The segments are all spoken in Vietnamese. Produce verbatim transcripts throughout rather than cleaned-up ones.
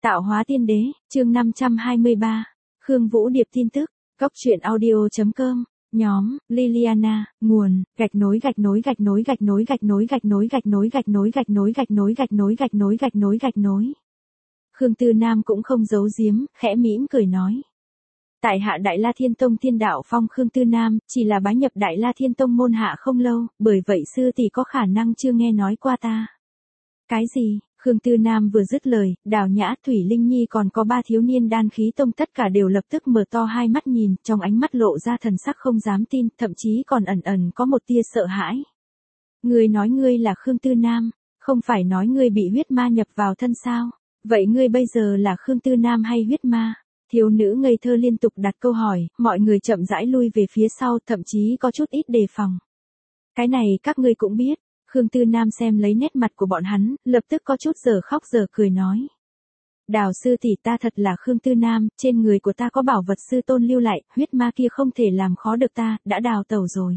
Tạo hóa tiên đế, chương năm trăm hai mươi ba. Khương Vũ Điệp tin tức, Cóc truyện audio chấm com, nhóm, Liliana, nguồn, gạch nối gạch nối gạch nối gạch nối gạch nối gạch nối gạch nối gạch nối gạch nối gạch nối gạch nối gạch nối gạch nối gạch nối. Khương Tư Nam cũng không giấu giếm, khẽ mỉm cười nói. Tại hạ Đại La Thiên Tông Thiên Đạo Phong Khương Tư Nam, chỉ là bái nhập Đại La Thiên Tông môn hạ không lâu, bởi vậy sư tỷ có khả năng chưa nghe nói qua ta. Cái gì? Khương Tư Nam vừa dứt lời, Đào Nhã, Thủy Linh Nhi còn có ba thiếu niên đan khí tông tất cả đều lập tức mở to hai mắt nhìn, trong ánh mắt lộ ra thần sắc không dám tin, thậm chí còn ẩn ẩn có một tia sợ hãi. Ngươi nói ngươi là Khương Tư Nam, không phải nói ngươi bị huyết ma nhập vào thân sao? Vậy ngươi bây giờ là Khương Tư Nam hay huyết ma? Thiếu nữ ngây thơ liên tục đặt câu hỏi, mọi người chậm rãi lui về phía sau, thậm chí có chút ít đề phòng. Cái này các ngươi cũng biết. Khương Tư Nam xem lấy nét mặt của bọn hắn, lập tức có chút giờ khóc giờ cười nói. Đào sư tỷ, ta thật là Khương Tư Nam, trên người của ta có bảo vật sư tôn lưu lại, huyết ma kia không thể làm khó được ta, đã đào tẩu rồi.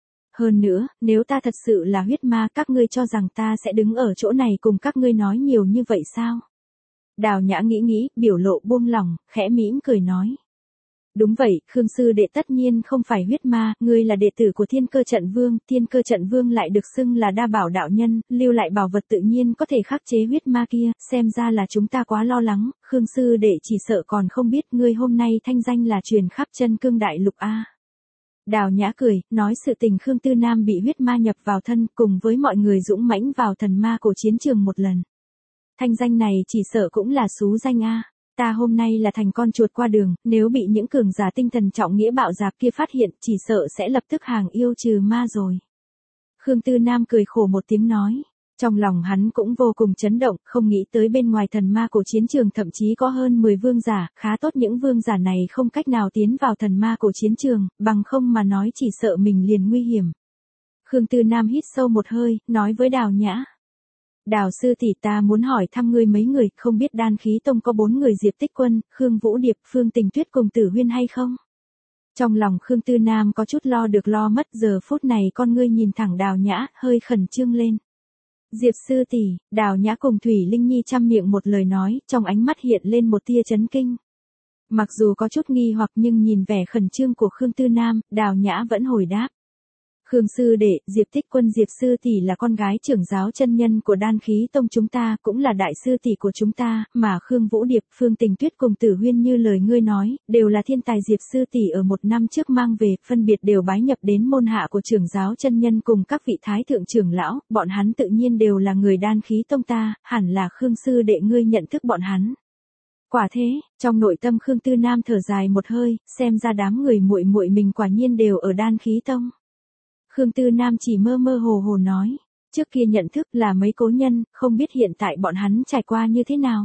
Hơn nữa, nếu ta thật sự là huyết ma, các ngươi cho rằng ta sẽ đứng ở chỗ này cùng các ngươi nói nhiều như vậy sao? Đào Nhã nghĩ nghĩ, biểu lộ buông lỏng, khẽ mỉm cười nói. Đúng vậy, Khương sư đệ tất nhiên không phải huyết ma, ngươi là đệ tử của Thiên Cơ Trận Vương, Thiên Cơ Trận Vương lại được xưng là đa bảo đạo nhân, lưu lại bảo vật tự nhiên có thể khắc chế huyết ma kia, xem ra là chúng ta quá lo lắng, Khương sư đệ chỉ sợ còn không biết ngươi hôm nay thanh danh là truyền khắp Chân Cương Đại Lục a. Đào Nhã cười, nói sự tình Khương Tư Nam bị huyết ma nhập vào thân, cùng với mọi người dũng mãnh vào thần ma cổ chiến trường một lần. Thanh danh này chỉ sợ cũng là xú danh a. Ta hôm nay là thành con chuột qua đường, nếu bị những cường giả tinh thần trọng nghĩa bạo dạp kia phát hiện, chỉ sợ sẽ lập tức hàng yêu trừ ma rồi. Khương Tư Nam cười khổ một tiếng nói. Trong lòng hắn cũng vô cùng chấn động, không nghĩ tới bên ngoài thần ma cổ chiến trường thậm chí có hơn mười vương giả, khá tốt những vương giả này không cách nào tiến vào thần ma cổ chiến trường, bằng không mà nói chỉ sợ mình liền nguy hiểm. Khương Tư Nam hít sâu một hơi, nói với Đào Nhã. Đào sư tỷ, ta muốn hỏi thăm ngươi mấy người, không biết đan khí tông có bốn người Diệp Tích Quân, Khương Vũ Điệp, Phương Tình Tuyết cùng Tử Huyên hay không? Trong lòng Khương Tư Nam có chút lo được lo mất, giờ phút này con ngươi nhìn thẳng Đào Nhã, hơi khẩn trương lên. Diệp sư tỷ, Đào Nhã cùng Thủy Linh Nhi chăm miệng một lời nói, trong ánh mắt hiện lên một tia chấn kinh. Mặc dù có chút nghi hoặc nhưng nhìn vẻ khẩn trương của Khương Tư Nam, Đào Nhã vẫn hồi đáp. Khương sư đệ, Diệp Tích Quân Diệp sư tỷ là con gái trưởng giáo chân nhân của đan khí tông chúng ta, cũng là đại sư tỷ của chúng ta, mà Khương Vũ Điệp, Phương Tình Tuyết cùng Tử Huyên như lời ngươi nói, đều là thiên tài Diệp sư tỷ ở một năm trước mang về, phân biệt đều bái nhập đến môn hạ của trưởng giáo chân nhân cùng các vị thái thượng trưởng lão, bọn hắn tự nhiên đều là người đan khí tông ta, hẳn là Khương sư đệ ngươi nhận thức bọn hắn. Quả thế, trong nội tâm Khương Tư Nam thở dài một hơi, xem ra đám người muội muội mình quả nhiên đều ở đan khí tông. Khương Tư Nam chỉ mơ mơ hồ hồ nói, trước kia nhận thức là mấy cố nhân, không biết hiện tại bọn hắn trải qua như thế nào.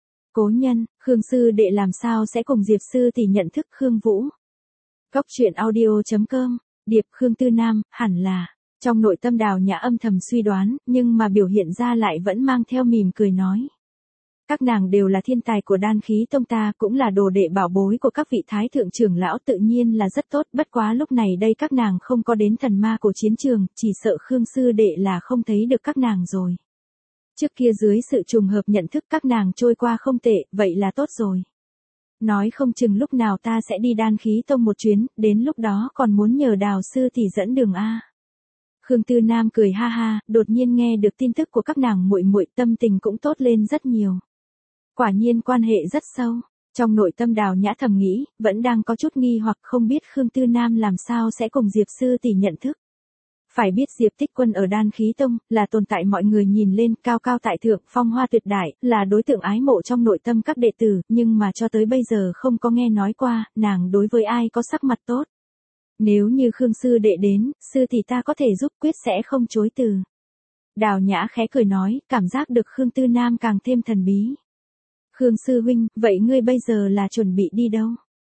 Cố nhân, Khương sư đệ làm sao sẽ cùng Diệp sư tỷ nhận thức Khương Vũ. Cóc truyện audio chấm com, Điệp Khương Tư Nam, hẳn là, trong nội tâm Đào Nhã âm thầm suy đoán, nhưng mà biểu hiện ra lại vẫn mang theo mỉm cười nói. Các nàng đều là thiên tài của đan khí tông ta, cũng là đồ đệ bảo bối của các vị thái thượng trưởng lão, tự nhiên là rất tốt, bất quá lúc này đây các nàng không có đến thần ma của chiến trường, chỉ sợ Khương sư đệ là không thấy được các nàng rồi. Trước kia dưới sự trùng hợp nhận thức các nàng trôi qua không tệ, vậy là tốt rồi. Nói không chừng lúc nào ta sẽ đi đan khí tông một chuyến, đến lúc đó còn muốn nhờ Đào sư tỷ dẫn đường a. Khương Tư Nam cười ha ha, đột nhiên nghe được tin tức của các nàng muội muội, tâm tình cũng tốt lên rất nhiều. Quả nhiên quan hệ rất sâu, trong nội tâm Đào Nhã thầm nghĩ, vẫn đang có chút nghi hoặc không biết Khương Tư Nam làm sao sẽ cùng Diệp sư tỷ nhận thức. Phải biết Diệp Tích Quân ở đan khí tông, là tồn tại mọi người nhìn lên cao cao tại thượng, phong hoa tuyệt đại, là đối tượng ái mộ trong nội tâm các đệ tử, nhưng mà cho tới bây giờ không có nghe nói qua, nàng đối với ai có sắc mặt tốt. Nếu như Khương sư đệ đến, sư tỷ ta có thể giúp, quyết sẽ không chối từ. Đào Nhã khẽ cười nói, cảm giác được Khương Tư Nam càng thêm thần bí. Khương sư huynh, vậy ngươi bây giờ là chuẩn bị đi đâu?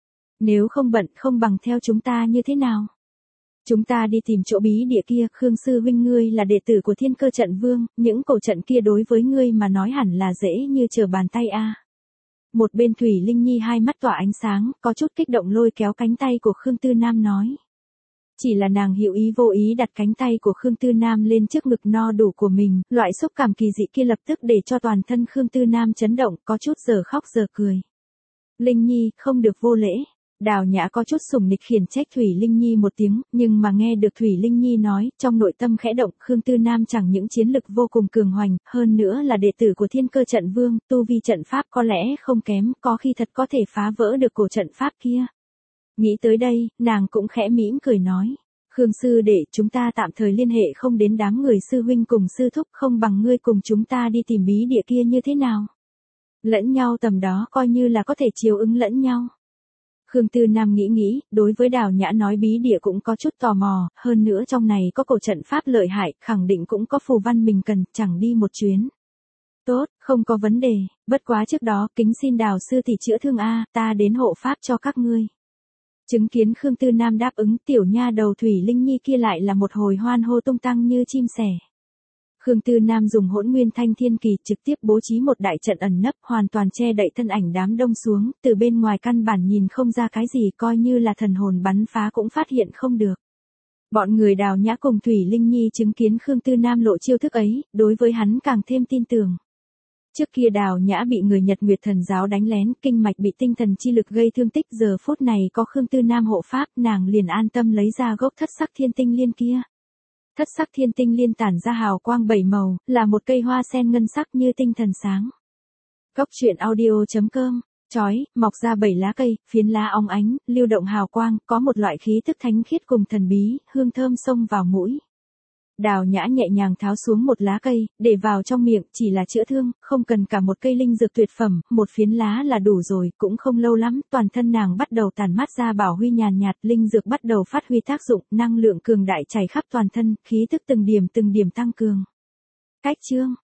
Nếu không bận không bằng theo chúng ta như thế nào? Chúng ta đi tìm chỗ bí địa kia, Khương sư huynh ngươi là đệ tử của Thiên Cơ Trận Vương, những cổ trận kia đối với ngươi mà nói hẳn là dễ như trở bàn tay a. Một bên Thủy Linh Nhi hai mắt tỏa ánh sáng, có chút kích động lôi kéo cánh tay của Khương Tư Nam nói. Chỉ là nàng hữu ý vô ý đặt cánh tay của Khương Tư Nam lên trước ngực no đủ của mình, loại xúc cảm kỳ dị kia lập tức để cho toàn thân Khương Tư Nam chấn động, có chút giờ khóc giờ cười. Linh Nhi, không được vô lễ. Đào Nhã có chút sủng nịch khiển trách Thủy Linh Nhi một tiếng, nhưng mà nghe được Thủy Linh Nhi nói, trong nội tâm khẽ động, Khương Tư Nam chẳng những chiến lực vô cùng cường hoành, hơn nữa là đệ tử của Thiên Cơ Trận Vương, tu vi trận pháp có lẽ không kém, có khi thật có thể phá vỡ được cổ trận pháp kia. Nghĩ tới đây, nàng cũng khẽ mỉm cười nói. Khương sư đệ, chúng ta tạm thời liên hệ không đến đám người sư huynh cùng sư thúc, không bằng ngươi cùng chúng ta đi tìm bí địa kia như thế nào. Lẫn nhau tầm đó coi như là có thể chiều ứng lẫn nhau. Khương Tư Nam nghĩ nghĩ, đối với Đào Nhã nói bí địa cũng có chút tò mò, hơn nữa trong này có cổ trận pháp lợi hại, khẳng định cũng có phù văn mình cần, chẳng đi một chuyến. Tốt, không có vấn đề, bất quá trước đó, kính xin Đào sư tỷ chữa thương a, ta đến hộ pháp cho các ngươi. Chứng kiến Khương Tư Nam đáp ứng, tiểu nha đầu Thủy Linh Nhi kia lại là một hồi hoan hô tung tăng như chim sẻ. Khương Tư Nam dùng Hỗn Nguyên Thanh Thiên Kỳ trực tiếp bố trí một đại trận ẩn nấp hoàn toàn che đậy thân ảnh đám đông xuống, từ bên ngoài căn bản nhìn không ra cái gì, coi như là thần hồn bắn phá cũng phát hiện không được. Bọn người Đào Nhã cùng Thủy Linh Nhi chứng kiến Khương Tư Nam lộ chiêu thức ấy, đối với hắn càng thêm tin tưởng. Trước kia Đào Nhã bị người Nhật Nguyệt Thần giáo đánh lén, kinh mạch bị tinh thần chi lực gây thương tích, giờ phút này có Khương Tư Nam hộ pháp, nàng liền an tâm lấy ra gốc thất sắc thiên tinh liên kia. Thất sắc thiên tinh liên tản ra hào quang bảy màu, là một cây hoa sen ngân sắc như tinh thần sáng. Cốc truyện audio chấm com, chói, mọc ra bảy lá cây, phiến lá óng ánh, lưu động hào quang, có một loại khí tức thánh khiết cùng thần bí, hương thơm xông vào mũi. Đào Nhã nhẹ nhàng tháo xuống một lá cây, để vào trong miệng, chỉ là chữa thương, không cần cả một cây linh dược tuyệt phẩm, một phiến lá là đủ rồi, cũng không lâu lắm, toàn thân nàng bắt đầu tản mát ra bảo huy nhàn nhạt, linh dược bắt đầu phát huy tác dụng, năng lượng cường đại chảy khắp toàn thân, khí tức từng điểm từng điểm tăng cường. Cách chương